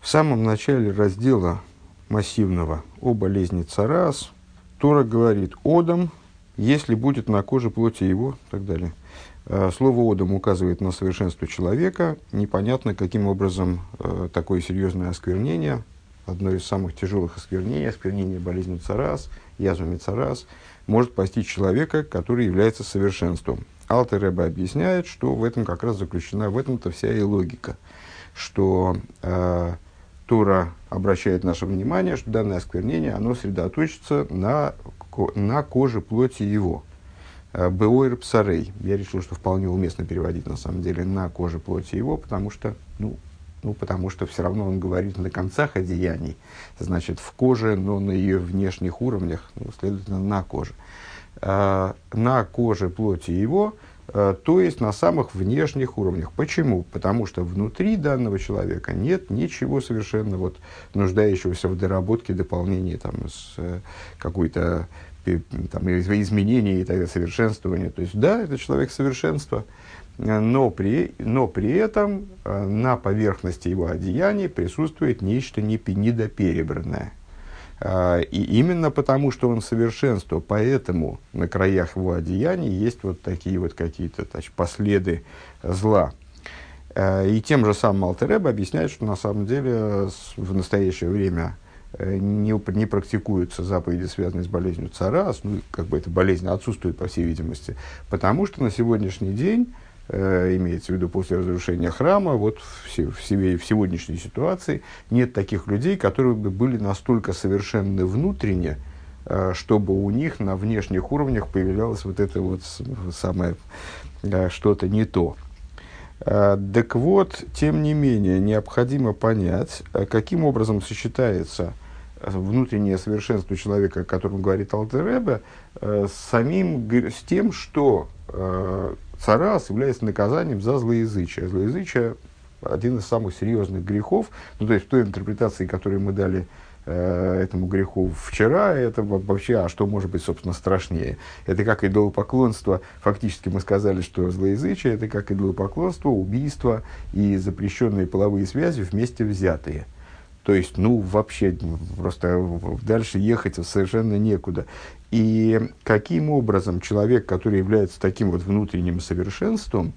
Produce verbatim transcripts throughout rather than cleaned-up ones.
В самом начале раздела массивного о болезни царас Тора говорит «одам, если будет на коже плоти его» и так далее. Слово «одам» указывает на совершенство человека. Непонятно, каким образом э, такое серьезное осквернение, одно из самых тяжелых осквернений, осквернение болезни царас, язвами царас, может постичь человека, который является совершенством. Алтер Ребе объясняет, что в этом как раз заключена, в этом-то вся и логика, что э, Тора обращает наше внимание, что данное осквернение, оно сосредоточится на, на коже плоти его. Беойр псарей. Я решил, что вполне уместно переводить, на самом деле, на коже плоти его, потому что, ну, ну, потому что все равно он говорит на концах одеяний, значит, в коже, но на ее внешних уровнях, ну, следовательно, на коже. А, на коже плоти его, а, то есть на самых внешних уровнях. Почему? Потому что внутри данного человека нет ничего совершенно вот, нуждающегося в доработке, дополнении, там, с какой-то там, изменения и так далее, совершенствования. То есть, да, это человек совершенства, но при, но при этом э, на поверхности его одеяний присутствует нечто недоперебранное. Э, и именно потому, что он совершенство, поэтому на краях его одеяний есть вот такие вот какие-то значит, последы зла. Э, и тем же самым Алтер Ребе объясняет, что на самом деле в настоящее время Не, не практикуются заповеди, связанные с болезнью царас, ну, как бы эта болезнь отсутствует, по всей видимости, потому что на сегодняшний день, э, имеется в виду после разрушения храма, вот в, в, в сегодняшней ситуации нет таких людей, которые бы были настолько совершенны внутренне, э, чтобы у них на внешних уровнях появлялось вот это вот самое э, что-то не то. Так вот, тем не менее, необходимо понять, каким образом сочетается внутреннее совершенство человека, о котором говорит Алтер Ребе, с, самим, с тем, что царас является наказанием за злоязычие. Злоязычие – один из самых серьезных грехов, ну, то есть в той интерпретации, которую мы дали этому греху вчера, это вообще, а что может быть, собственно, страшнее? Это как идолопоклонство. Фактически мы сказали, что злоязычие – это как идолопоклонство, убийство и запрещенные половые связи вместе взятые. То есть, ну, вообще, просто дальше ехать совершенно некуда. И каким образом человек, который является таким вот внутренним совершенством,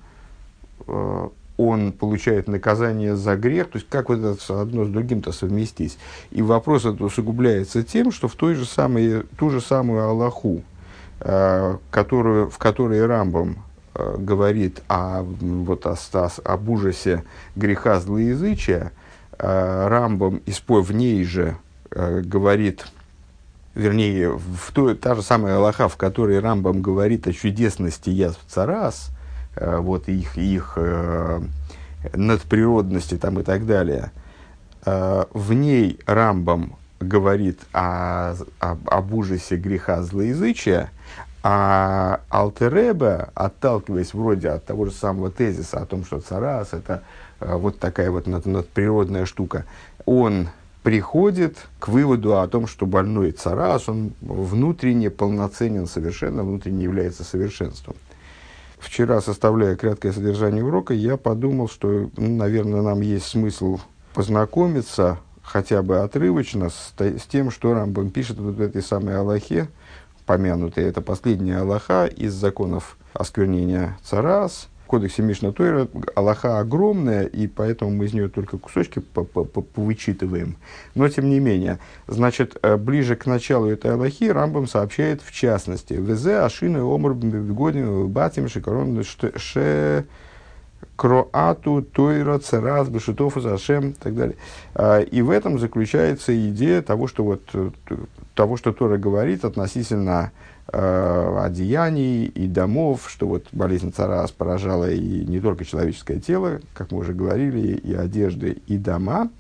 он получает наказание за грех, то есть как вот это одно с другим-то совместить. И вопрос этот усугубляется тем, что в той же самой, ту же самую Алаху, э, которую, в которой Рамбам э, говорит о, вот, о, об ужасе греха злоязычия, э, Рамбам в ней же э, говорит, вернее, в той, та же самая Алаха, в которой Рамбам говорит о чудесности язв царас, вот их, их э, надприродности там и так далее. Э, в ней Рамбам говорит о, о, об ужасе греха злоязычия, а Алтер Ребе, отталкиваясь вроде от того же самого тезиса о том, что царас это э, вот такая вот над, надприродная штука, он приходит к выводу о том, что больной царас, он внутренне полноценен совершенно, внутренне является совершенством. Вчера, составляя краткое содержание урока, я подумал, что, ну, наверное, нам есть смысл познакомиться хотя бы отрывочно с, с тем, что Рамбам пишет вот в этой самой Алахе, помянутой. Это последняя Алаха из законов осквернения царас. В кодексе Мишна Тойра Алаха огромная, и поэтому мы из нее только кусочки повычитываем. Но, тем не менее, значит, ближе к началу этой Алахи Рамбам сообщает в частности: «Везе ашины омр бгодим батим шикарон ше кроату тойра царас бешутофу зашем» и так далее. И в этом заключается идея того, что, вот, того, что Тора говорит относительно одеяний и домов, что вот болезнь царас поражала и не только человеческое тело, как мы уже говорили, и одежды, и дома.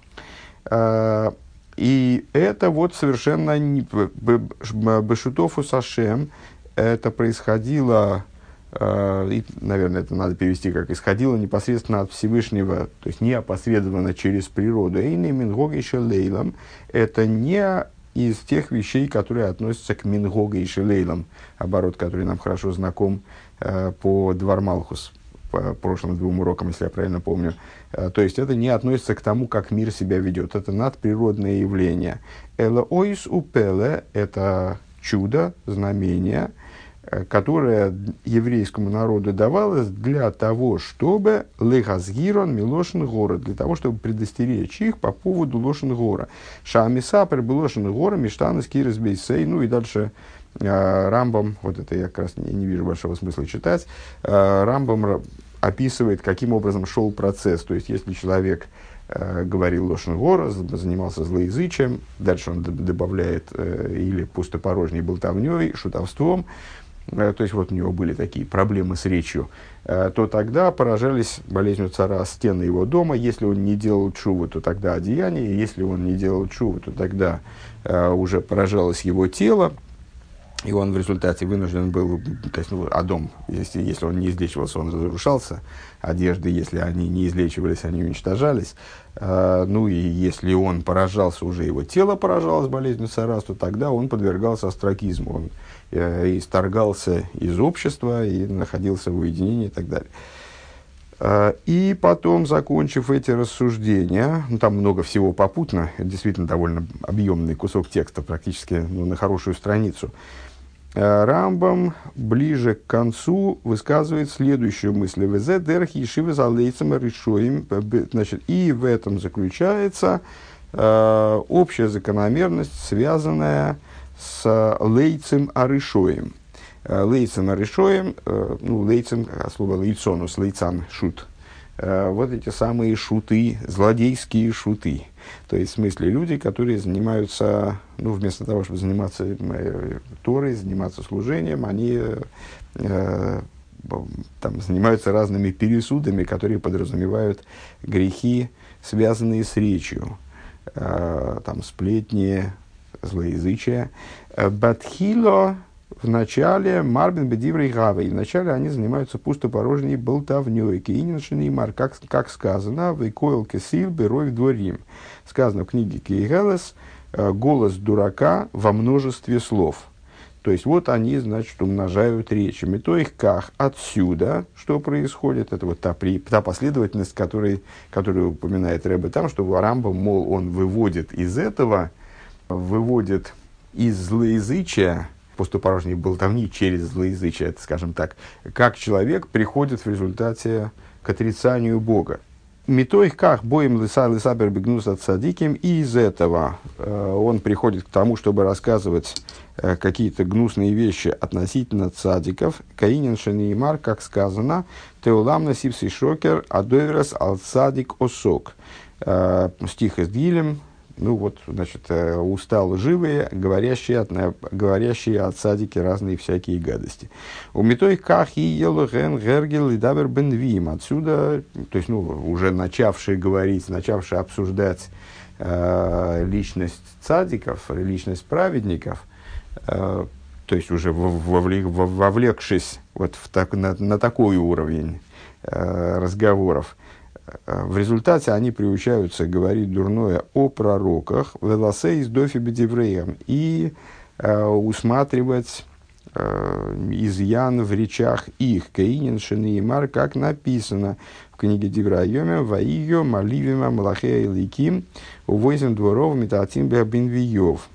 И это вот совершенно бешутофу сашем, это происходило, и, наверное, это надо перевести как «исходило непосредственно от Всевышнего», то есть не опосредованно через природу. «Эйны мингог еще лейлам» — это не из тех вещей, которые относятся к мингога и шелейлам, оборот, который нам хорошо знаком э, по Двар Малхус, по прошлым двум урокам, если я правильно помню. То есть это не относится к тому, как мир себя ведет. Это надприродное явление. Эла ойс упеле – это чудо, знамение, которое еврейскому народу давалось для того, чтобы лехазгирон милошин гора, для того, чтобы предостеречь их по поводу лошин гора. Шаамиса прибыл лошин гора, миштан скирис бейсей, ну и дальше э, Рамбам, вот это я как раз не, не вижу большого смысла читать, э, Рамбам описывает, каким образом шел процесс. То есть, если человек э, говорил лошен гора, занимался злоязычием, дальше он д- добавляет э, или пустопорожней болтовней, шутовством, то есть вот у него были такие проблемы с речью, то тогда поражались болезнью цара стены его дома. Если он не делал чуву, то тогда одеяние. Если он не делал чуву, то тогда уже поражалось его тело. И он в результате вынужден был, то есть, ну, а дом, если, если он не излечивался, он разрушался. Одежды, если они не излечивались, они уничтожались. Uh, ну и если он поражался, уже его тело поражалось болезнью царас, то тогда он подвергался остракизму. Он uh, исторгался из общества и находился в уединении и так далее. Uh, и потом, закончив эти рассуждения, ну, там много всего попутно, это действительно довольно объемный кусок текста, практически ну, на хорошую страницу, Рамбам ближе к концу высказывает следующую мысль. Значит, и в этом заключается э, общая закономерность, связанная с лейцем арышоем. Лейцем арышоем, э, ну, лейцем, слово лейцонус, лейцан, шут. Э, вот эти самые шуты, злодейские шуты. То есть, в смысле, люди, которые занимаются, ну, вместо того, чтобы заниматься э, Торой, заниматься служением, они э, там, занимаются разными пересудами, которые подразумевают грехи, связанные с речью, э, там, сплетни, злоязычие. Батхило в начале Марбин Бедиврей Гавей. В начале они занимаются пустопорожней болтовней. Кейниншин Мар, как, как сказано, Вейкойл Кесил Берой Дворим. Сказано в книге Кейгелес, голос дурака во множестве слов. То есть, вот они, значит, умножают речи. То их как отсюда, что происходит, это вот та, при, та последовательность, которой, которую упоминает Ребе там, что Рамбам, мол, он выводит из этого, выводит из злоязычия, пустопорожней болтовни через злоязычие, это, скажем так, как человек приходит в результате к отрицанию Бога. Метой как боем лиса лисабер бегнус от садиким, и из этого э, он приходит к тому, чтобы рассказывать э, какие-то гнусные вещи относительно цадиков. Каинин шанеймар, как сказано, теулам насипси шокер адоверас ал цадик осок. Э, стих из Дилем. Ну вот, значит, уста лживые, говорящие, от, говорящие от садики разные всякие гадости. У метой кахи елоген гергел и дабер бенвим. Отсюда, то есть, ну, уже начавшие говорить, начавшие обсуждать э, личность цадиков, личность праведников, э, то есть уже вовлек, вовлекшись вот в так, на, на такой уровень э, разговоров, в результате они приучаются говорить дурное о пророках, велосе из дофи бедевреям, и э, усматривать э, изъян в речах их. Каинин шенеймар, как написано в книге Деврайоме, ваиё маливима малахея ликим, увозим дворов метатим бенвиев.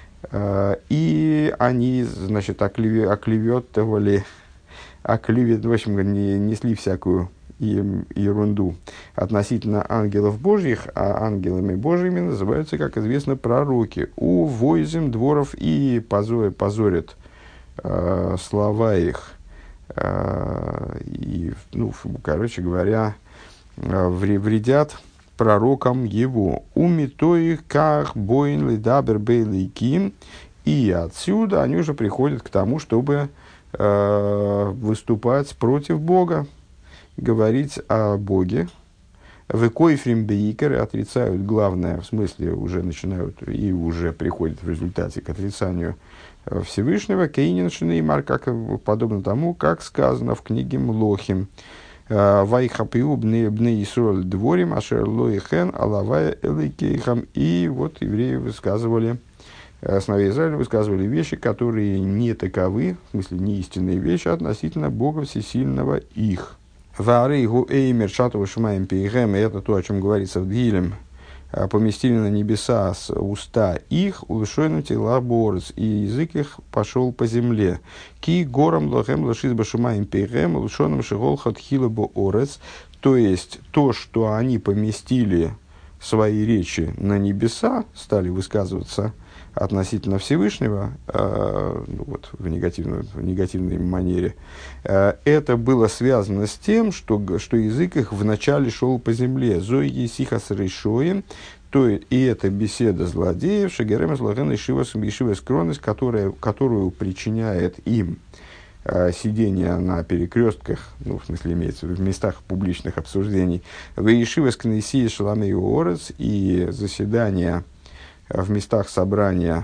И они, значит, оклеветывали, оклевет, в общем, не, несли всякую ерунду относительно ангелов Божьих, а ангелами Божьими называются, как известно, пророки. У войзем дворов и позорят, позорят э, слова их. Э, и, ну, короче говоря, э, вредят пророкам его. Умитоих как боин лидабер бейликим. И отсюда они уже приходят к тому, чтобы э, выступать против Бога, говорить о Боге. Векойфрим бейкер, отрицают главное, в смысле уже начинают и уже приходят в результате к отрицанию Всевышнего. Кейнин шенеймар, как подобно тому, как сказано в книге Млохим. Вайхапиу бне бне Исруэль дворим ашер лоихен алавая эликейхам. И вот евреи высказывали, сыновья Израиля высказывали вещи, которые не таковы, в смысле не истинные вещи относительно Бога Всесильного их. Ваарейгу эймер шатова шумаем пейгем, это то, о чем говорится в Дилем, поместили на небеса с уста их, улышойну тела борец, и язык их пошел по земле. Ки горам лохем лошиз башумаем пейгем, улышойным шигол хатхила бо орец, то есть то, что они поместили свои речи на небеса, стали высказываться относительно Всевышнего, э, ну, вот, в, негативной, в негативной манере, э, это было связано с тем, что, что язык их вначале шел по земле. Зои есихас решоем, то и эта беседа злодеев, шагерем злоген ишивас ишивас кронес, которая, которую причиняет им э, сидение на перекрестках, ну, в смысле имеется в местах публичных обсуждений, в ишивас кнесии шаламей орец, и заседания в местах собрания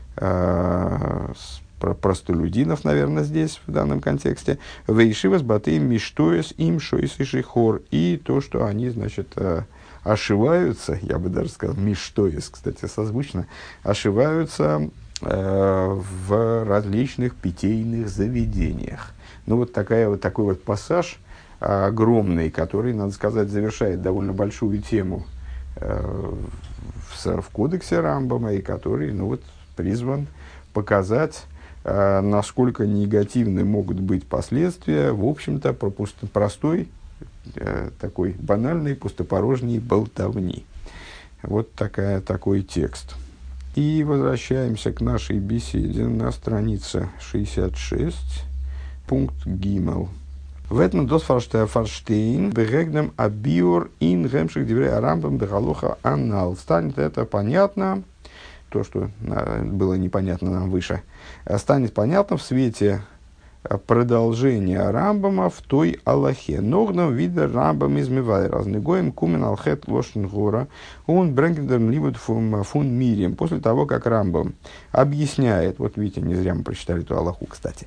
э, простолюдинов, наверное, здесь, в данном контексте, «Вейшивас батыим миштоес им шоис и шихор», и то, что они, значит, э, ошиваются, я бы даже сказал, миштоес, кстати, созвучно, ошиваются э, в различных питейных заведениях. Ну, вот, такая, вот такой вот пассаж огромный, который, надо сказать, завершает довольно большую тему э, в кодексе Рамбама, и который, ну, вот, призван показать, э, насколько негативны могут быть последствия, в общем-то, пропусто, простой, э, такой банальной, пустопорожней болтовни. Вот такая, такой текст. И возвращаемся к нашей беседе на странице шестьдесят шесть, пункт Гимел. В этом дос фарштейн берегнем абиор ин гемших деврей арамбам бегалоха анал. Станет это понятно, то, что было непонятно нам выше, станет понятно в свете продолжения Рамбама в той Аллахе. Ногном вида Рамбам измевай разнегоем кумен алхет лошен гора, он брэнгендерн ливут фун мирием. После того, как Рамбам объясняет, вот видите, не зря мы прочитали эту Аллаху, кстати,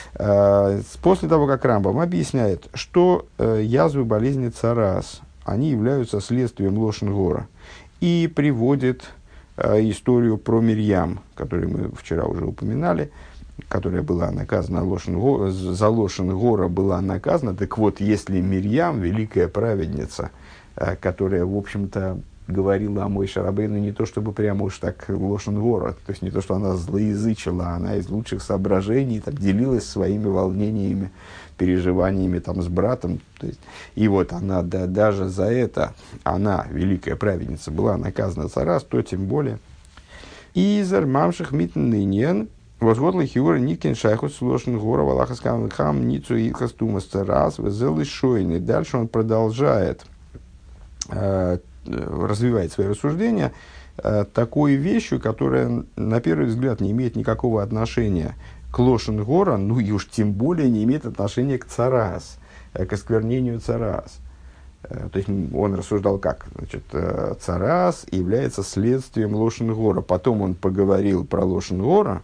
после того, как Рамбам объясняет, что язвы болезни царас, они являются следствием лошен гора, и приводит историю про Мирьям, которую мы вчера уже упоминали, которая была наказана, лошен, за лошен гора была наказана. Так вот, если Мирьям, великая праведница, которая, в общем-то, говорила о Моше Рабейну не то, чтобы прямо уж так лошен гора, то есть не то, что она злоязычила, она из лучших соображений так, делилась своими волнениями, переживаниями там, с братом. То есть, и вот она, да, даже за это, она, великая праведница, была наказана царас, то тем более. Изер мамших митн нынен, возгодлый хиора ниткин шайхус лошен гора валахаскам хам ницу илхас тумас царас везелы шойны. Дальше он продолжает э, развивает свои рассуждения э, такой вещью, которая, на первый взгляд, не имеет никакого отношения к лошен гора, ну и уж тем более не имеет отношения к царас, э, к осквернению царас. Э, то есть он рассуждал как? Значит, э, царас является следствием лошен гора. Потом он поговорил про лошен гора,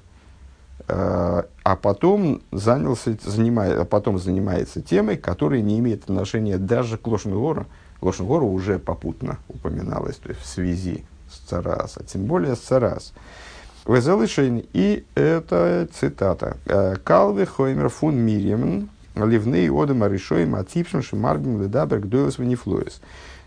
э, а потом занялся, занимает, а потом занимается темой, которая не имеет отношения даже к лошен гора. Лошен гора уже попутно упоминалось, то есть в связи с царас, а тем более с царас. Везелышейн, и это цитата. «Калве хоймер фун мирьем, ливней одем аришоем, атипшим шимарбим ледабер гдойлес венифлоес».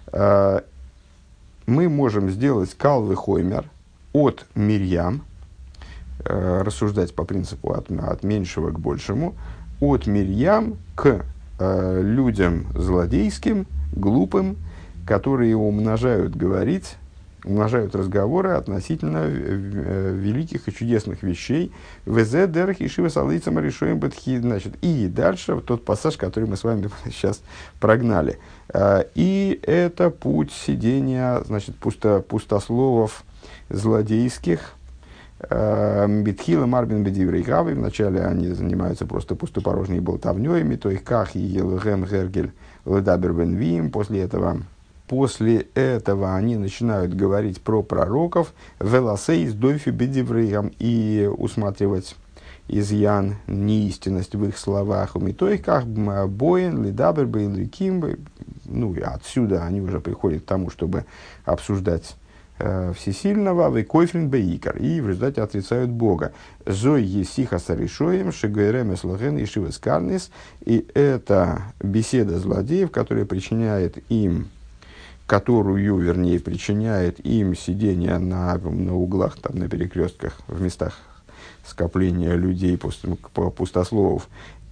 Мы можем сделать калве хоймер от Мирьям, рассуждать по принципу от, от меньшего к большему, от Мирьям к людям злодейским, глупым, которые умножают говорить, умножают разговоры относительно великих и чудесных вещей. Везе дерх и шива салыцам решаем бетхи. Значит, и дальше тот пассаж, который мы с вами сейчас прогнали. И это путь сидения, значит, пусто, пустословов злодейских. Бетхила марбин бедиврей гавы. Вначале они занимаются просто пустопорожней болтовней, то их ках и елгем гергель ледабер бен вим. После этого, после этого они начинают говорить про пророков, веласей с дойфи бедивреям, и усматривать изъян, неистинность в их словах. У то их ках боен ледабер бен ликим. Ну и отсюда они уже приходят к тому, чтобы обсуждать э, всесильного, вейкойфрин бейкар, и в результате отрицают Бога. Зой есиха саришоем, шигуэрем эслоген и шивескарнис, и это беседа злодеев, которая причиняет им, которую, вернее, причиняет им сидение на, на углах, там, на перекрестках, в местах скопления людей, пустословов,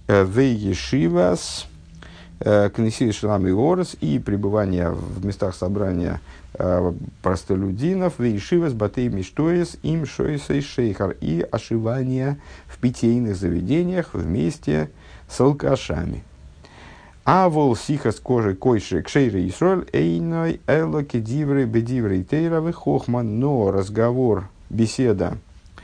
вейешивас, кнесия шлам и орес, и пребывание в местах собрания э, простолюдинов, вейшивас батей миштоес, им шоиса и шейхар, и ошивание в питейных заведениях вместе с алкашами. А вол сихас кожи койши кшейры Исроль эйной эло кедивры бедивры тейравы хохман, но разговор, беседа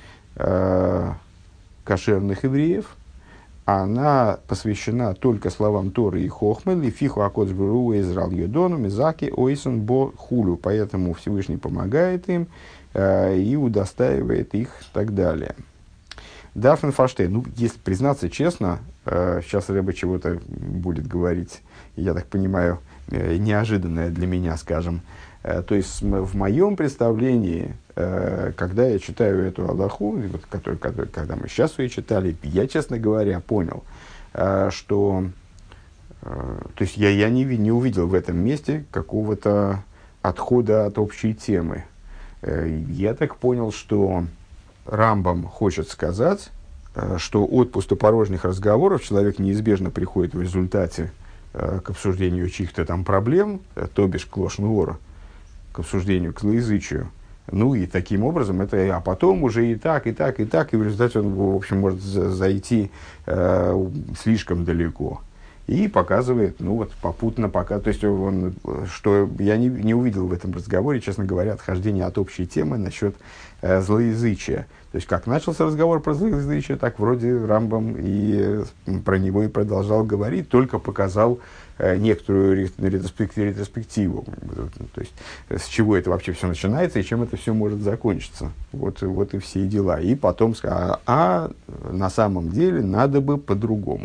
э, кошерных евреев, она посвящена только словам Торы и Хохмы, лифиху акоцбру израл юдону мизаки ойсон бо хулю, поэтому Всевышний помогает им э, и удостаивает их и так далее. Дафн Фаштейн, ну, если признаться честно, э, сейчас Рэбе чего-то будет говорить, я так понимаю, э, неожиданное для меня, скажем. Э, то есть, в моем представлении, э, когда я читаю эту алаху, вот, который, который, когда мы сейчас ее читали, я, честно говоря, понял, э, что э, то есть я, я не, не увидел в этом месте какого-то отхода от общей темы. Э, я так понял, что Рамбам хочет сказать, что от пустопорожних разговоров человек неизбежно приходит в результате э, к обсуждению чьих-то там проблем, э, то бишь к лошн-вора, к обсуждению, к злоязычию. Ну и таким образом, это, а потом уже и так, и так, и так, и в результате он, в общем, может за, зайти э, слишком далеко. И показывает, ну вот, попутно пока, то есть он, что я не, не увидел в этом разговоре, честно говоря, отхождение от общей темы насчет э, злоязычия. То есть, как начался разговор про злоязычие, так вроде Рамбам и про него и продолжал говорить, только показал э, некоторую ретроспективу. То есть, с чего это вообще все начинается и чем это все может закончиться. Вот, вот и все дела. И потом сказал, а на самом деле надо бы по-другому.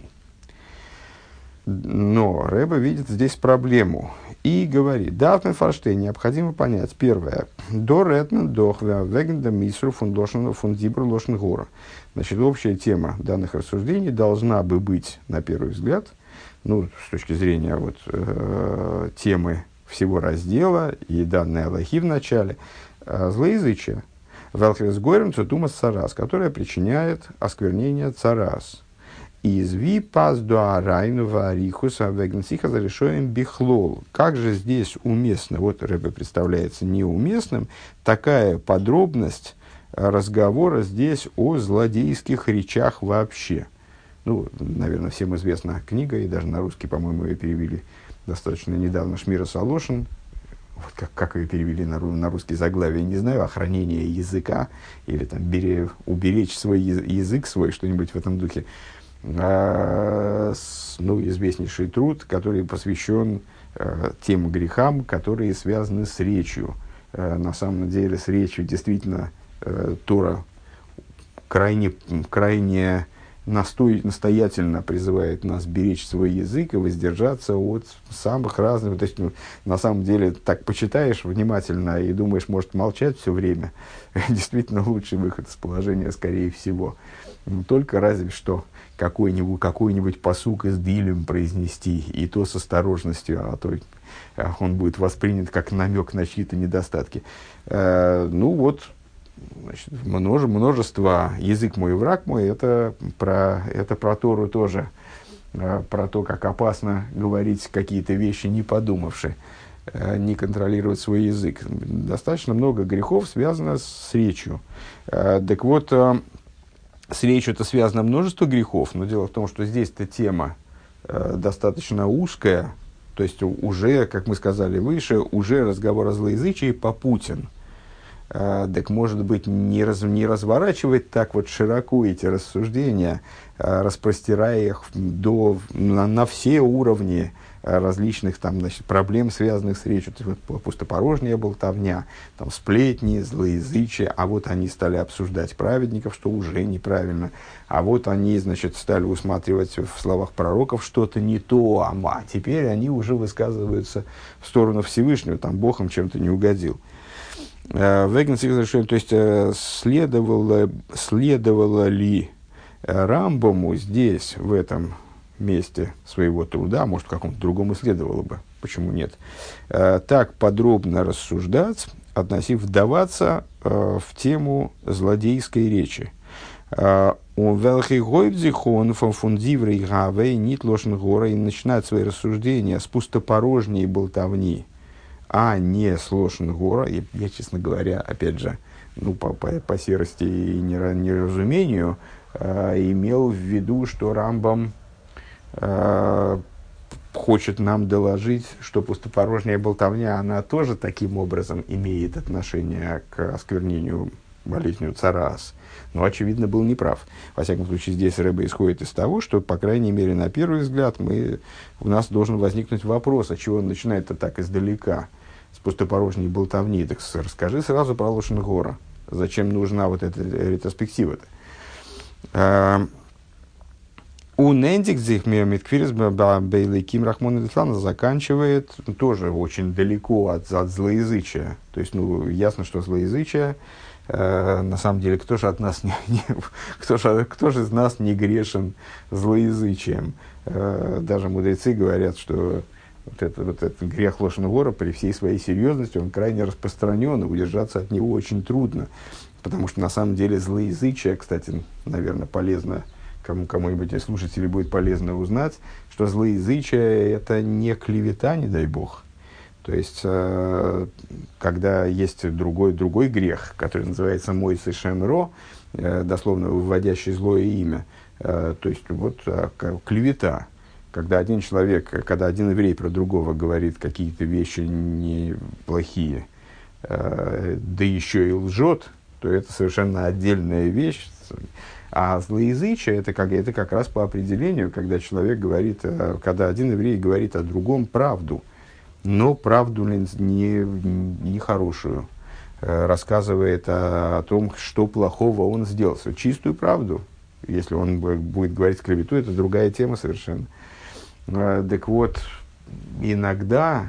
Но Рэбе видит здесь проблему и говорит, Дафн Фарштейн, необходимо понять, первое, до ретмен дохвя вегенда мисру фундошена фундибр лошен гора. Значит, общая тема данных рассуждений должна бы быть, на первый взгляд, ну, с точки зрения вот, э, темы всего раздела и данной алахи в начале, э, злоязычие, велхрес горем цутума царас, которое причиняет осквернение царас. Изви пас дуарайну варихуса вегнсиха зарешоем бихлол. Как же здесь уместно, вот Рэбе представляется неуместным, такая подробность разговора здесь о злодейских речах вообще. Ну, наверное, всем известна книга, и даже на русский, по-моему, ее перевели достаточно недавно, Шмира Солошин. Вот как, как ее перевели на, на русский заглавие, не знаю, охранение языка, или там бере, уберечь свой язык свой, что-нибудь в этом духе. А, с, ну, известнейший труд, который посвящен э, тем грехам, которые связаны с речью. Э, на самом деле с речью действительно э, Тора крайне, крайне настой, настоятельно призывает нас беречь свой язык и воздержаться от самых разных. То есть, ну, на самом деле, так почитаешь внимательно и думаешь, может молчать все время. Действительно лучший выход из положения, скорее всего. Но только разве что какой-нибудь, какой-нибудь пасук из Дилем произнести, и то с осторожностью, а то он будет воспринят как намек на чьи-то недостатки. Э, ну вот, значит, множе, множество «язык мой, враг мой» — это про, это про Тору тоже, э, про то, как опасно говорить какие-то вещи, не подумавши, э, не контролировать свой язык. Достаточно много грехов связано с речью. Э, так вот, э, с речью-то связано множество грехов, но дело в том, что здесь-то тема э, достаточно узкая, то есть уже, как мы сказали выше, уже разговор о злоязычии попутен. Э, так, может быть, не, раз, не разворачивать так вот широко эти рассуждения, э, распростирая их до, на, на все уровни различных там, значит, проблем, связанных с речью. То есть, вот, пустопорожняя болтовня, там, сплетни, злоязычие, а вот они стали обсуждать праведников, что уже неправильно, а вот они, значит, стали усматривать в словах пророков что-то не то, а теперь они уже высказываются в сторону Всевышнего, там Бог им чем-то не угодил. Веген Сихзашем, то есть э, следовало, следовало ли э, Рамбаму здесь, в этом месте своего труда, может, в каком-то другом и следовало бы, почему нет, э, так подробно рассуждать, относив, вдаваться э, в тему злодейской речи. Он велхигойбзихон фунфундиврей гавей нит лошен гора, и начинает свои рассуждения с пустопорожней болтовни, а не с лошен гора. Я, я, честно говоря, опять же, ну, по, по, по серости и неразумению, э, имел в виду, что Рамбам э, хочет нам доложить, что пустопорожняя болтовня, она тоже таким образом имеет отношение к осквернению болезнью царас. Но, очевидно, был неправ. Во всяком случае, здесь Рэбе исходит из того, что, по крайней мере, на первый взгляд, мы, у нас должен возникнуть вопрос, а чего он начинает-то так издалека, с пустопорожней болтовни. Так расскажи сразу про лошен гора. Зачем нужна вот эта ретроспектива-то? У Нендикзих Митквирис Бейлейким Рахмон Ислам заканчивает тоже очень далеко от, от злоязычия. То есть, ну, ясно, что злоязычие, э, на самом деле, кто же от нас не, не, кто же, кто же из нас не грешен злоязычием? Э, даже мудрецы говорят, что вот, это, вот этот грех лошен гора при всей своей серьезности, он крайне распространен, и удержаться от него очень трудно. Потому что на самом деле злоязычие, кстати, наверное, полезно Кому, кому-нибудь из слушателей будет полезно узнать, что злоязычие – это не клевета, не дай бог. То есть, э, когда есть другой, другой грех, который называется «мойсей шем ро», э, дословно выводящий злое имя, э, то есть, вот э, клевета. Когда один человек, когда один еврей про другого говорит какие-то вещи неплохие, э, да еще и лжет, то это совершенно отдельная вещь. А злоязычие это как, это как раз по определению, когда человек говорит, когда один еврей говорит о другом правду, но правду не, не хорошую, рассказывает о, о том, что плохого он сделал, чистую правду. Если он будет говорить клевету, это другая тема совершенно. Так вот, иногда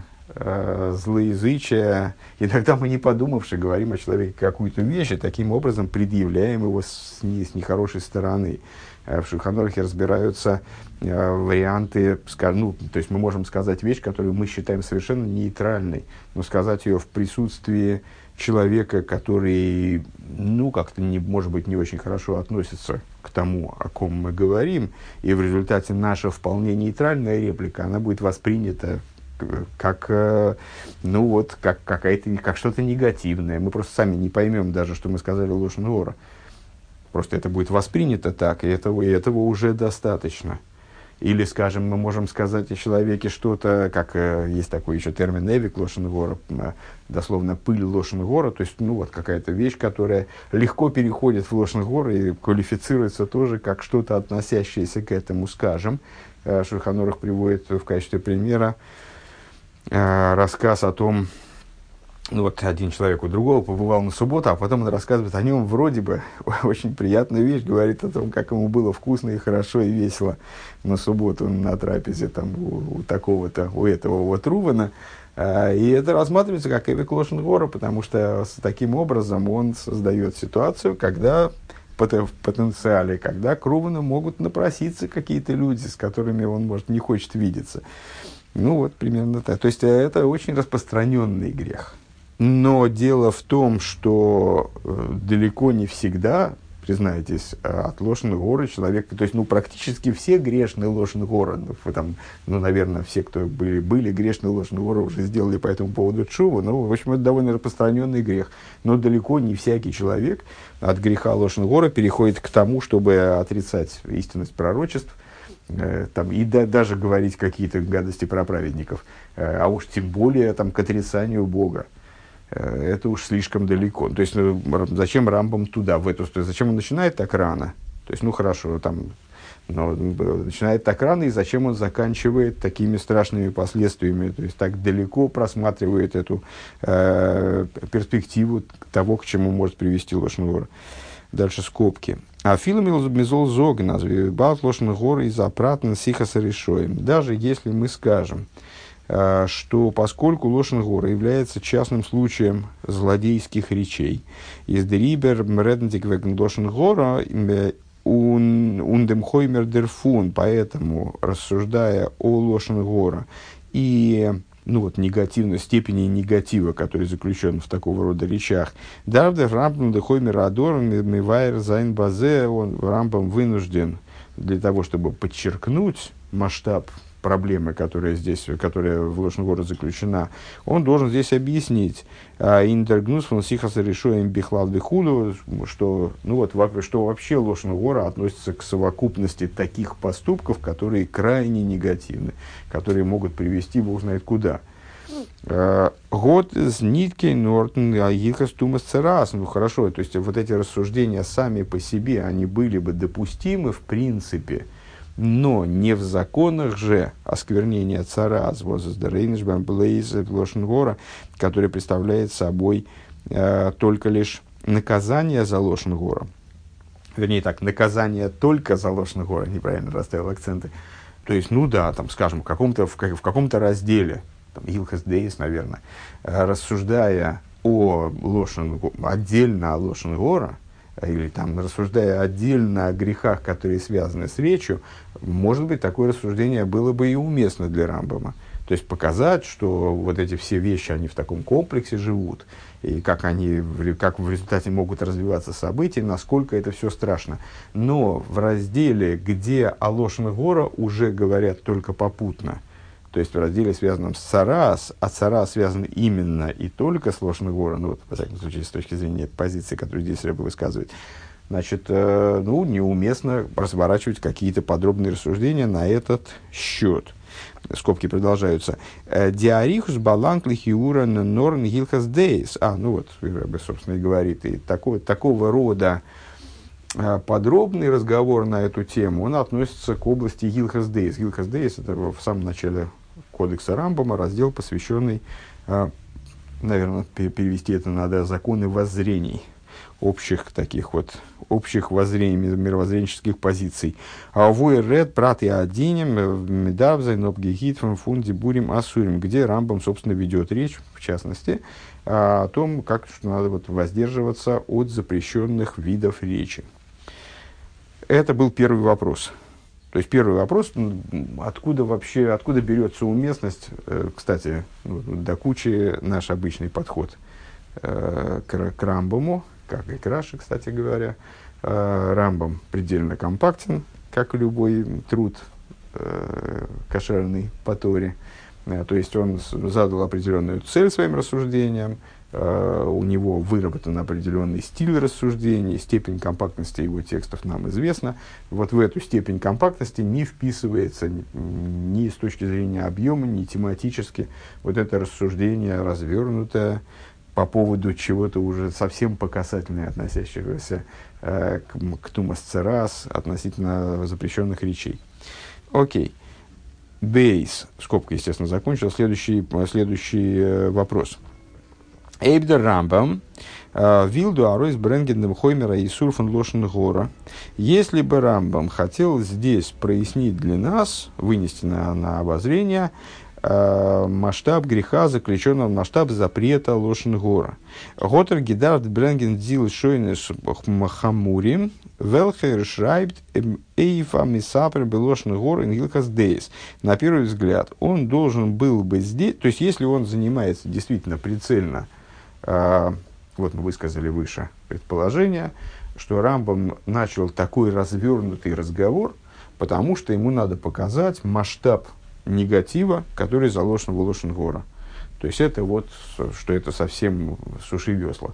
злоязычие, иногда мы, не подумавши, говорим о человеке какую-то вещь, и таким образом предъявляем его с, не, с нехорошей стороны. В Шульхан Арухе разбираются э, варианты, ну, то есть мы можем сказать вещь, которую мы считаем совершенно нейтральной, но сказать ее в присутствии человека, который, ну, как-то, не, может быть, не очень хорошо относится к тому, о ком мы говорим, и в результате наша вполне нейтральная реплика, она будет воспринята как, ну вот, как, какая-то, как что-то негативное. Мы просто сами не поймем даже, что мы сказали лошен гора. Просто это будет воспринято так, и этого, и этого уже достаточно. Или, скажем, мы можем сказать о человеке что-то, как есть такой еще термин «эвик лошен гора», дословно «пыль лошен гора», то есть, ну вот, какая-то вещь, которая легко переходит в лошен гора и квалифицируется тоже как что-то, относящееся к этому, скажем. Шульхан Арух приводит в качестве примера рассказ о том, ну вот один человек у другого побывал на субботу, а потом он рассказывает о нем вроде бы очень приятную вещь, говорит о том, как ему было вкусно и хорошо и весело на субботу на трапезе там, у, у такого-то, у этого вот Рувена. И это рассматривается как эвик лошен гора, потому что с таким образом он создает ситуацию, когда в потенциале, когда к Рувену могут напроситься какие-то люди, с которыми он, может, не хочет видеться. Ну, вот примерно так. То есть, это очень распространенный грех. Но дело в том, что э, далеко не всегда, признайтесь, от лошен горы человек, то есть, ну, практически все грешные лошен гора, ну, там, ну, наверное, все, кто были, были грешные лошен гора, уже сделали по этому поводу тшуву, ну, в общем, это довольно распространенный грех. Но далеко не всякий человек от греха лошен гора переходит к тому, чтобы отрицать истинность пророчеств, там, и да, даже говорить какие-то гадости про праведников, а уж тем более там, к отрицанию Бога. Это уж слишком далеко. То есть, ну, зачем Рамбам туда, в эту сторону? Зачем он начинает так рано? То есть, ну хорошо, там, но начинает так рано, и зачем он заканчивает такими страшными последствиями? То есть, так далеко просматривает эту э, перспективу того, к чему может привести лошен гора. Дальше скобки. А филм мизол зог назве бат лошен гора из апратн сихаса решоем. Даже если мы скажем, э, что поскольку лошен гора является частным случаем злодейских речей, из дерибер мредентик веген лошен гора ундем хоймер дерфун, поэтому, рассуждая о лошен гора и ну вот, негативной степени негатива, который заключен в такого рода речах. Дарвдер Рамбам дехоймер адор мивайр зайн базе, он Рамбам вынужден для того, чтобы подчеркнуть масштаб проблемы, которая здесь, которая в лошен гора заключена, он должен здесь объяснить интергнус фон сихаса решоем бихлал дехуду, что, ну вот, что вообще лошен гора относится к совокупности таких поступков, которые крайне негативны, которые могут привести бог знает куда. Год с ниткой нортен аилхас тумас церас. Ну хорошо, то есть вот эти рассуждения сами по себе, они были бы допустимы в принципе, но не в законах же осквернения цараз, который представляет собой э, только лишь наказание за лошен гора. Вернее так, наказание только за лошен гора, неправильно расставил акценты. То есть, ну да, там, скажем, в каком-то, в, в каком-то разделе, там, Илхас Дейс, наверное, э, рассуждая о лошен, отдельно о лошен гора, или там, рассуждая отдельно о грехах, которые связаны с речью, может быть, такое рассуждение было бы и уместно для Рамбама. То есть показать, что вот эти все вещи, они в таком комплексе живут, и как, они, как в результате могут развиваться события, насколько это все страшно. Но в разделе, где о лошен гора уже говорят только попутно, то есть в разделе, связанном с царас, а царас связан именно и только с лошен гора, ну вот, во всяком случае, с точки зрения позиции, которую здесь Рэбе высказывает, значит, э, ну, неуместно разворачивать какие-то подробные рассуждения на этот счет. Скобки продолжаются. Диарихус баланк лихиура норн гилхас дейс. А, ну вот, Рэбе, собственно, и говорит. И такого, такого рода подробный разговор на эту тему, он относится к области Гилхас Дейс. Гилхас Дейс — это в самом начале кодекса Рамбама, раздел, посвященный, наверное, перевести это надо, законы воззрений, общих таких вот, общих воззрений, мировоззренческих позиций. А вой ред прат и одинем медавзай нобгехитвам фунди бурим асурим, где Рамбам, собственно, ведет речь, в частности, о том, как что надо вот воздерживаться от запрещенных видов речи. Это был первый вопрос. То есть первый вопрос, откуда вообще, откуда берется уместность, кстати, до кучи наш обычный подход к, к Рамбаму, как и к Раши, кстати говоря. Рамбам предельно компактен, как и любой труд кошерный по Торе. То есть он задал определенную цель своим рассуждениям, у него выработан определенный стиль рассуждений, степень компактности его текстов нам известна. Вот в эту степень компактности не вписывается ни, ни с точки зрения объема, ни тематически вот это рассуждение развернутое по поводу чего-то уже совсем по касательной, относящегося э, к, к тумас церас, относительно запрещенных речей. Окей. Бейс. Скобка, естественно, закончила. Следующий, следующий э, вопрос. Эйбдер Рамбам вилду аройс бренгендем хоймера и сурфан лошен гора. Если бы Рамбам хотел здесь прояснить для нас, вынести на, на обозрение э, масштаб греха, заключенного в масштаб запрета лошен гора. Готер гидард бренген дил шойнеш хамурим велхер шрайбт эйфа мисапер белошен гор ингилкас дейс. На первый взгляд, он должен был бы здесь, то есть если он занимается действительно прицельно, вот мы высказали выше предположение, что Рамбам начал такой развернутый разговор, потому что ему надо показать масштаб негатива, который заложен в лошен гора. То есть это вот, что это совсем суши весла.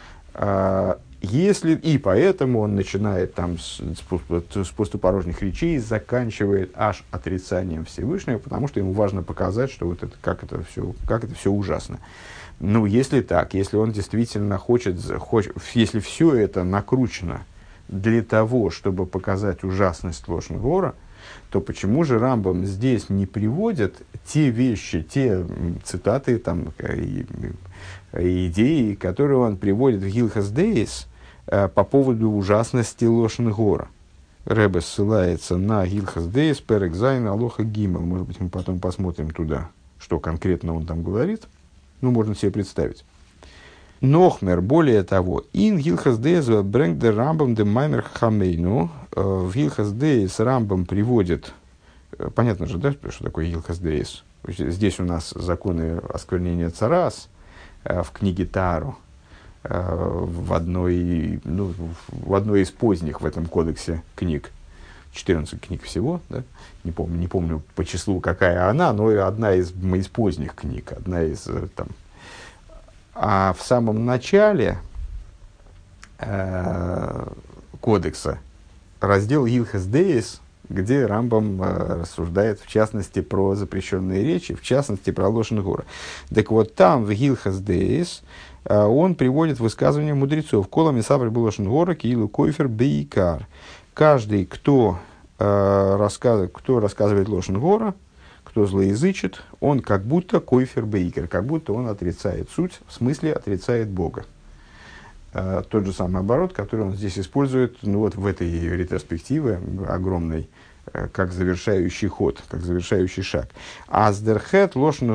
Если, и поэтому он начинает там с, с пустопорожних речей, заканчивает аж отрицанием Всевышнего, потому что ему важно показать, что вот это, как, это все, как это все ужасно. Ну, если так, если он действительно хочет, хочет, если все это накручено для того, чтобы показать ужасность лошен гора, то почему же Рамбам здесь не приводит те вещи, те цитаты, там, и, и идеи, которые он приводит в Гилхас Дейс э, по поводу ужасности лошен гора? Ребе ссылается на Гилхас Дейс, Перек Зайн, Алоха Гимел. Может быть, мы потом посмотрим туда. что конкретно он там говорит, ну, можно себе представить. Нохмер, более того, ин Гилхас Дейс брэнгт де Рамбам де Маймер Хамейну, в Гилхас Дейс Рамбам приводит, понятно же, да, что такое Гилхас Дейс? Здесь у нас законы осквернения царас в книге Таару, в одной, ну, в одной из поздних в этом кодексе книг. четырнадцать книг всего, да? не, помню, не помню по числу, какая она, но одна из, из поздних книг, одна из там. А в самом начале э, кодекса раздел Гилхас Дейс, где Рамбам э, рассуждает, в частности, про запрещенные речи, в частности, про лошен гора. Так вот, там, в Гилхас Дейс, э, он приводит высказывание мудрецов. «Кола мисабр был лошен гора, киилу койфер бейкар». Каждый, кто, э, рассказывает, кто рассказывает лошен гора, кто злоязычит, он как будто койфер бейкер, как будто он отрицает суть, в смысле отрицает Бога. Uh, тот же самый оборот, который он здесь использует, ну, вот в этой ретроспективе огромной, uh, как завершающий ход, как завершающий шаг. Аздерхет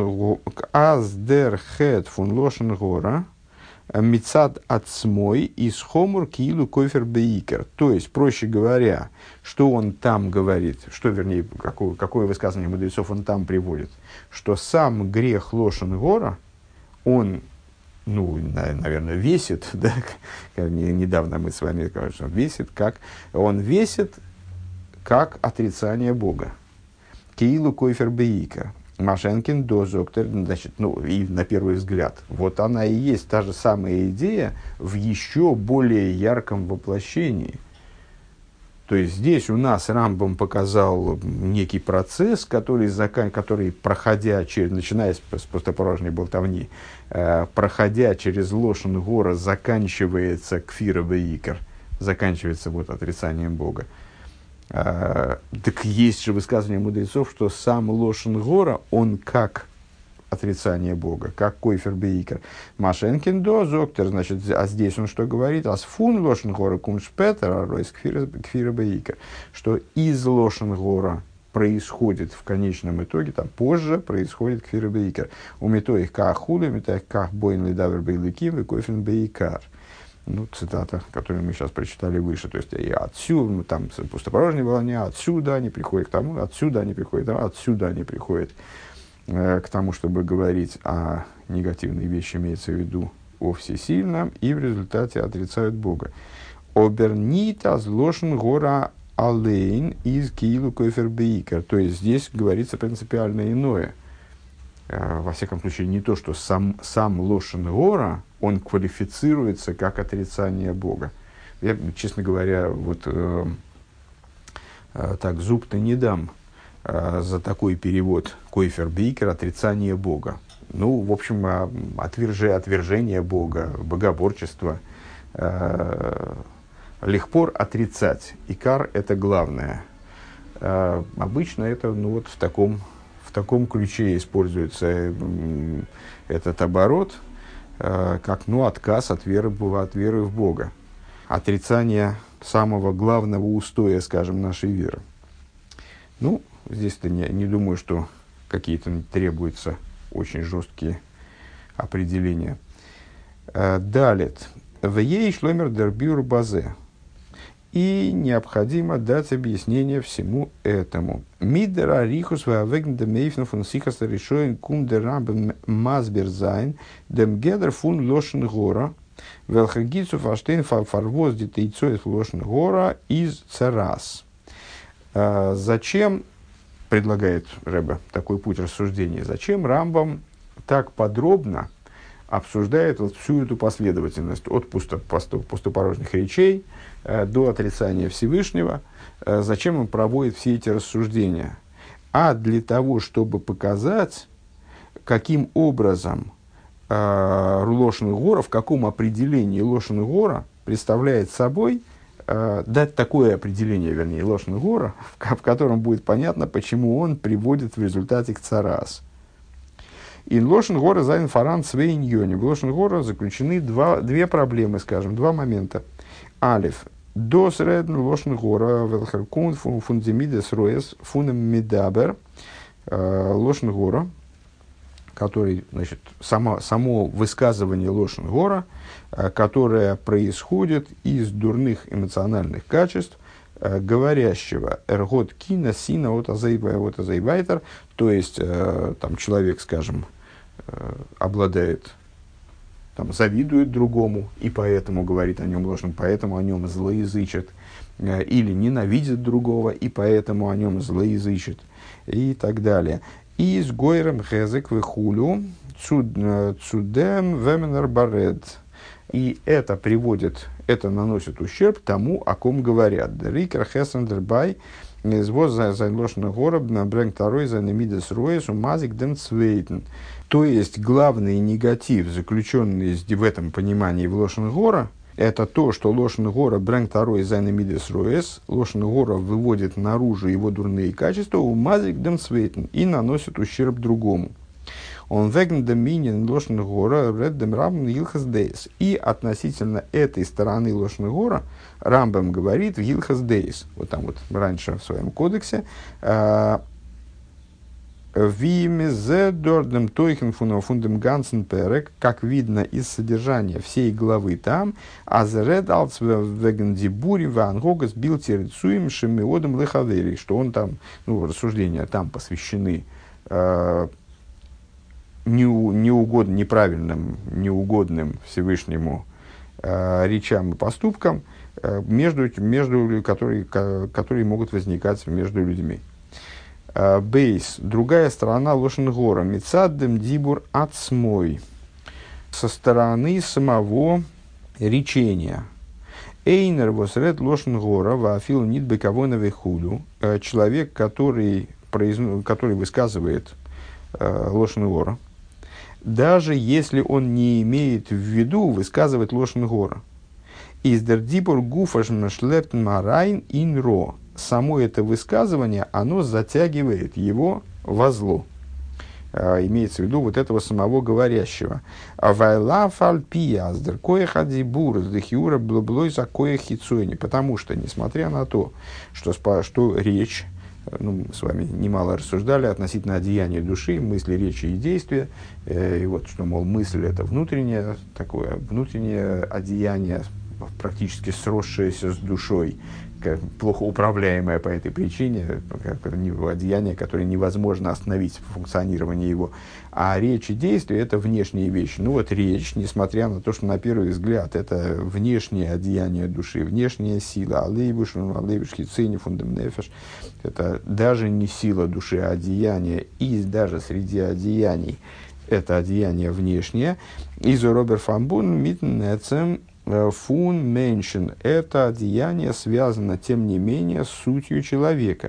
фун лошен гора мицад ацмой из хомур киилу койфер бейкер. То есть, проще говоря, что он там говорит, что, вернее, какое, какое высказывание мудрецов он там приводит, что сам грех лошен гора, он, ну, наверное, весит, да, недавно мы с вами сказали, что весит, как, он весит как отрицание Бога. Киилу койфер бейкер. Машенкин дозоктор, значит, ну, и на первый взгляд, вот она и есть та же самая идея в еще более ярком воплощении. То есть здесь у нас Рамбам показал некий процесс, который, закан... который проходя через, начиная с пустопорожней болтовни, э, проходя через лошен гора, заканчивается кфира бейкер, заканчивается вот отрицанием Бога. Uh, так есть же высказывание мудрецов, что сам лошен гора, он как отрицание Бога, как койфер бейкер. Машенкин до зоктер, значит, а здесь он что говорит? Ас фун лошен гора куншпетер, а ройс кфира бейкер. Что из лошен гора происходит в конечном итоге, там позже происходит кфира бейкер. У мето их ках хули, мето их ках бойн лидавер бейликим и койфен бейкар. Ну, цитата, которую мы сейчас прочитали выше. То есть, и отсюда, там пустопорожнее было не отсюда они приходят к тому, отсюда они приходят, а отсюда они приходят э, к тому, чтобы говорить о негативной вещи, имеется в виду о всесильном, и в результате отрицают Бога. Обернита злошен гора алейн из киилу койфер бейкер. То есть, здесь говорится принципиально иное. Во всяком случае, не то, что сам, сам лошен гора, он квалифицируется как отрицание Бога. Я, честно говоря, вот э, э, так зуб-то не дам э, за такой перевод койфер бейкер, отрицание Бога. Ну, в общем, э, отверже, отвержение Бога, богоборчество. Э, лихпор отрицать. Икар – это главное. Э, обычно это, ну, вот в таком... В таком ключе используется этот оборот, э, как, ну, отказ от веры, от веры в Бога. Отрицание самого главного устоя, скажем, нашей веры. Ну, здесь-то не, не думаю, что какие-то требуются очень жесткие определения. Э, далит. В ей шломер дербюр базе. И необходимо дать объяснение всему этому. Мидера рихус ваавегн дем эйфен фун сихаста решоин кум дер рабен мазбер зайн дем гедер фун лошен гора велхагицу фаштейн фарвоз детейцоид лошен гора из царас. Зачем, предлагает Ребе такой путь рассуждения, зачем Рамбам так подробно обсуждает вот всю эту последовательность от пусто, пусто, пустопорожних речей э, до отрицания Всевышнего, э, зачем он проводит все эти рассуждения? А для того, чтобы показать, каким образом э, лошен гора, в каком определении лошен гора представляет собой, э, дать такое определение, вернее, лошен гора, в, в котором будет понятно, почему он приводит в результате к царас. И лошен гора зайн фаран свейньони. В лошен гора заключены два, две проблемы, скажем, два момента. Алиф. Дос редн лошен гора велхаркун фундемидес роес фунем медабер. Лошен гора который, значит, само, само высказывание лошен гора, которое происходит из дурных эмоциональных качеств говорящего. Эргот кина сина вот азайвайтер, то есть там человек, скажем, обладает, там, завидует другому, и поэтому говорит о нем ложным, поэтому о нем злоязычит, или ненавидит другого, и поэтому о нем злоязычит, и так далее. И с гойрем хезек вихулю цудем веменер баред. И это приводит, это наносит ущерб тому, о ком говорят. Рикер хесендербай извоз за ложный город на брэнк второй за немидес роес умазик дем цвейтен. То есть главный негатив, заключенный в этом понимании в лошен гора, это то, что лошен гора брэнк второй за немидес роес, лошен гора выводит наружу его дурные качества, умазик дем цвейтен, и наносит ущерб другому. Он веген доминин лошен гора ред дем рамбам гилхас дейс. И относительно этой стороны лошен гора Рамбам говорит в гилхас дейс. Вот там вот раньше в своем кодексе. Вимезе дордем тойхен фундем гансен перек, как видно из содержания всей главы там, азред алц веген дибури вангогас бил терцуем шемиодом лехавери, что он там, ну, рассуждения там посвящены неугодным, неправильным, неугодным Всевышнему э, речам и поступкам, э, между, между, которые, которые могут возникать между людьми. Э, бейс. Другая сторона лошен гора. Мицаддем дибур ацмой. Со стороны самого речения. Эйнер восред лошен гора ваафил нит бекавоновой худу. Человек, который, произно, который высказывает э, лошен гора, даже если он не имеет в виду высказывать лошен гора. Издердибур гуфашм шлептн марайн инро. Само это высказывание, оно затягивает его во зло. А, имеется в виду вот этого самого говорящего. Вайла фальпияздер коехадибур сдехиура блублой за коехицуэни. Потому что, несмотря на то, что, что речь, ну, мы с вами немало рассуждали относительно одеяния души, мысли, речи и действия. Э, и вот, что, мол, мысль – это внутреннее, такое внутреннее одеяние, практически сросшееся с душой, как, плохо управляемое по этой причине, как, одеяние, которое невозможно остановить функционирование его. А речь и действие – это внешние вещи. Ну вот речь, несмотря на то, что на первый взгляд это внешнее одеяние души, внешняя сила, алейбуш, алейбуш, хицини, фундамнефеш, это даже не сила души, а одеяние, и даже среди одеяний это одеяние внешнее. Изо робер фамбун митнецем фун меншен. Это одеяние связано, тем не менее, с сутью человека.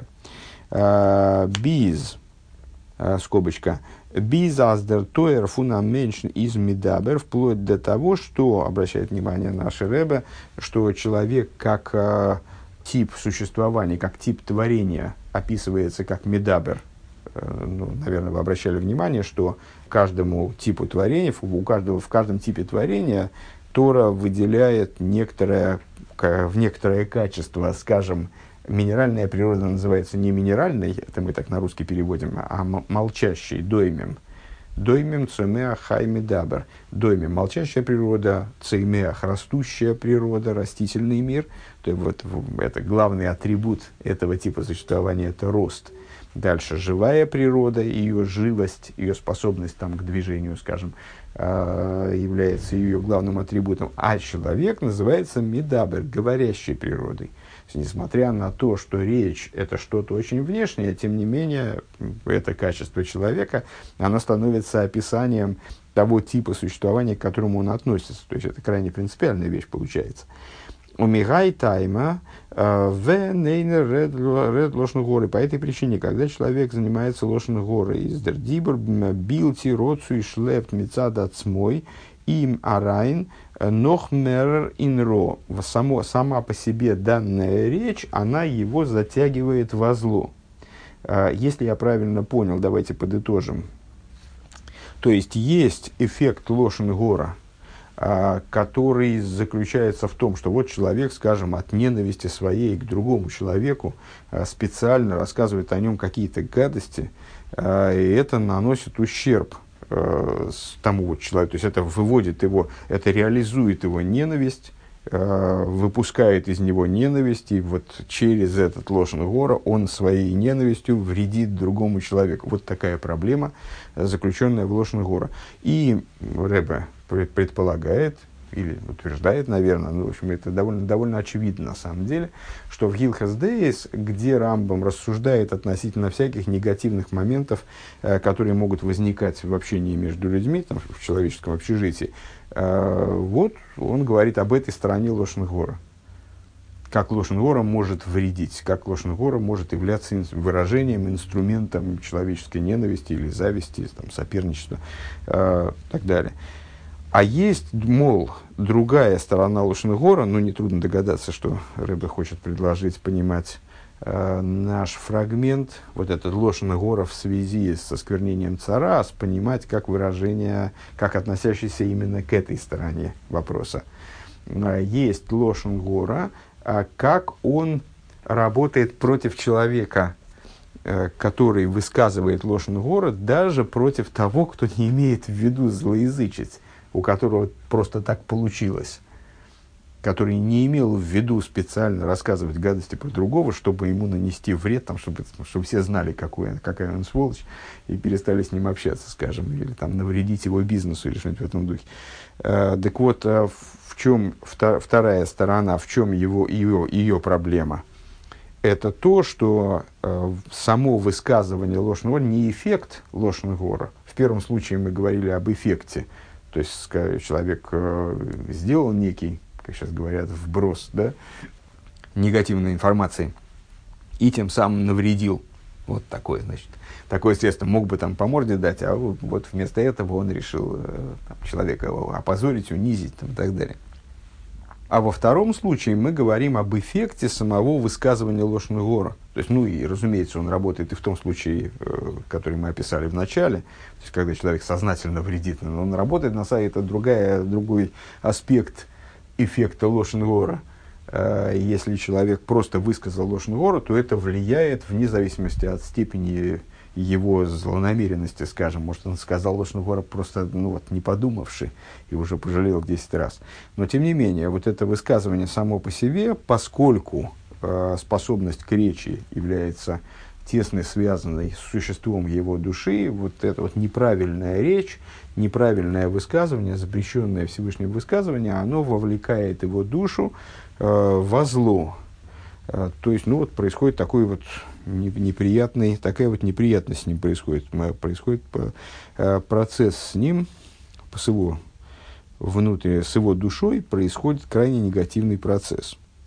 Биз, скобочка, биз аздер тоер фуна меншен из медабер, вплоть до того, что, обращает внимание наши ребе, что человек как тип существования, как тип творения описывается как медабер. Ну, наверное, вы обращали внимание, что каждому типу творения, у каждого, в каждом типе творения Тора выделяет некоторое, в некоторое качество, скажем, минеральная природа называется не минеральной, это мы так на русский переводим, а молчащей, доймем. Доймем цемеах хаймедабер. Доймем – молчащая природа, цемеах – растущая природа, растительный мир. То есть вот, это главный атрибут этого типа существования – это рост. Дальше живая природа, ее живость, ее способность там, к движению, скажем, является ее главным атрибутом. А человек называется медабер, говорящей природой. То есть, несмотря на то, что речь – это что-то очень внешнее, тем не менее, это качество человека, оно становится описанием того типа существования, к которому он относится. То есть, это крайне принципиальная вещь получается. Умигай тайма в нейнер ред лошен горы. По этой причине, когда человек занимается лошен горы, из дердибр билти роцу и шлепт мецад ацмой им арайн нох мерер инро. Само, сама по себе данная речь, она его затягивает во зло. Если я правильно понял, давайте подытожим. То есть, есть эффект лошен гора, который заключается в том, что вот человек, скажем, от ненависти своей к другому человеку специально рассказывает о нем какие-то гадости, и это наносит ущерб э, тому вот человеку, то есть это выводит его, это реализует его ненависть, э, выпускает из него ненависть, и вот через этот лошен гора он своей ненавистью вредит другому человеку. Вот такая проблема, заключенная в лошен гора. И Ребе предполагает, или утверждает, наверное, ну, в общем, это довольно, довольно очевидно на самом деле, что в Гилхас Дейс, где Рамбам рассуждает относительно всяких негативных моментов, э, которые могут возникать в общении между людьми, там, в человеческом общежитии, э, вот он говорит об этой стороне лошен гора. Как лошен гора может вредить, как лошен гора может являться выражением, инструментом человеческой ненависти или зависти, там, соперничества э, и так далее. А есть, мол, другая сторона лошен гора, ну, нетрудно догадаться, что Ребе хочет предложить понимать э, наш фрагмент, вот этот лошен гора в связи с осквернением царас, понимать как выражение, как относящееся именно к этой стороне вопроса. Э, есть лошен гора, а как он работает против человека, э, который высказывает лошен гора, даже против того, кто не имеет в виду злоязычить, у которого просто так получилось, который не имел в виду специально рассказывать гадости про другого, чтобы ему нанести вред, там, чтобы, чтобы все знали, какой он, какая он сволочь, и перестали с ним общаться, скажем, или там, навредить его бизнесу, или что-нибудь в этом духе. Э, так вот, э, в чем втор, вторая сторона, в чем его, ее, ее проблема? Это то, что э, само высказывание лошен гора не эффект лошен гора. В первом случае мы говорили об эффекте. То есть человек э, сделал некий, как сейчас говорят, вброс, да, негативной информации и тем самым навредил. Вот такое, значит. Такое средство мог бы там по морде дать, а вот, вот вместо этого он решил э, там, человека опозорить, унизить там, и так далее. А во втором случае мы говорим об эффекте самого высказывания лошен гора. То есть, ну и, разумеется, он работает и в том случае, э, который мы описали в начале, то есть, когда человек сознательно вредит, но он работает на самом деле, это другая, другой аспект эффекта лошен гора. Э, если человек просто высказал лошен гора, то это влияет вне зависимости от степени его злонамеренности, скажем. Может, он сказал лошен гора просто, ну вот, не подумавши, и уже пожалел десять раз. Но, тем не менее, вот это высказывание само по себе, поскольку э, способность к речи является тесно связанной с существом его души, вот эта вот неправильная речь, неправильное высказывание, запрещенное Всевышним высказывание, оно вовлекает его душу э, во зло. Э, то есть, ну вот, происходит такой вот неприятный, такая вот неприятность с ним происходит. Происходит э, процесс с ним, с его внутри, с его душой происходит крайне негативный процесс.